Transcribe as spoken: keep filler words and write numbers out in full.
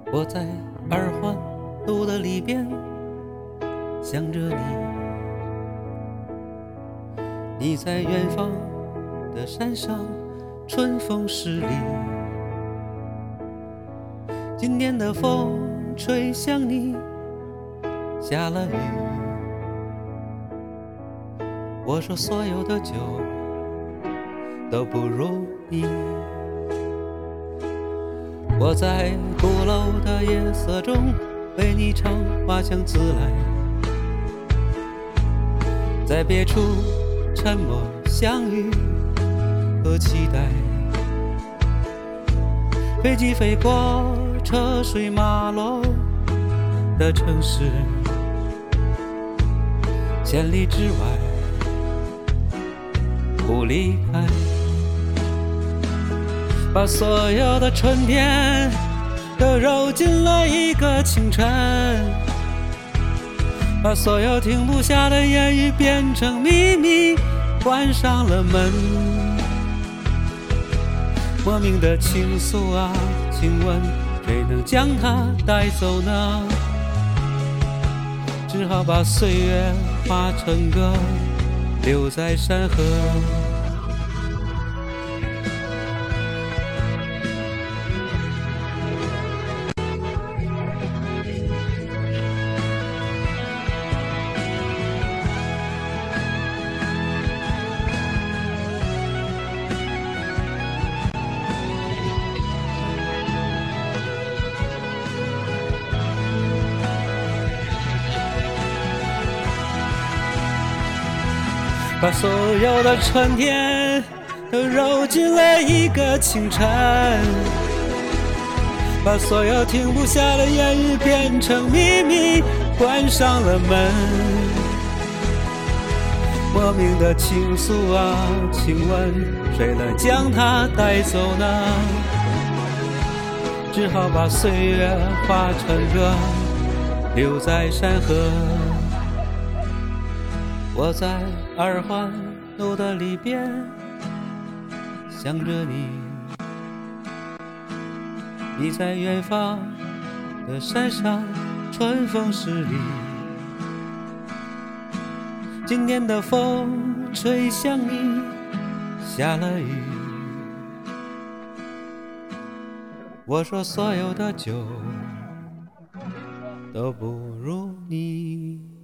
我在二环路的里边想着你，你在远方的山上春风十里。今年的风吹向你，下了雨。我说所有的酒都不如你。我在鼓楼的夜色中为你唱花香自来，在别处沉默相遇和期待。飞机飞过车水马龙的城市，千里之外不离开。把所有的春天都揉进了一个清晨，把所有停不下的言语变成秘密，关上了门。莫名的情愫啊，请问谁能将它带走呢？只好把岁月化成歌，留在山河。把所有的春天都揉进了一个清晨，把所有停不下的言语变成秘密，关上了门。莫名的情愫啊，请问谁能将它带走呢？只好把岁月化成歌，留在山河。我在二环路的里边想着你，你在远方的山上春风十里。今年的风吹向你，下了雨。我说所有的酒都不如你。